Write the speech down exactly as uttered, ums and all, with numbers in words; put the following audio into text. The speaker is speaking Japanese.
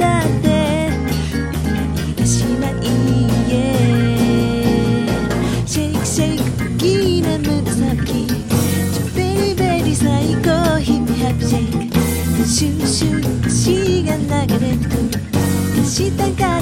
だって何がしまいシェイクシェイクギーなムードサブキーベリベリ最高ヒッピーハッピーシェイクシューシュー血が流れてくる下が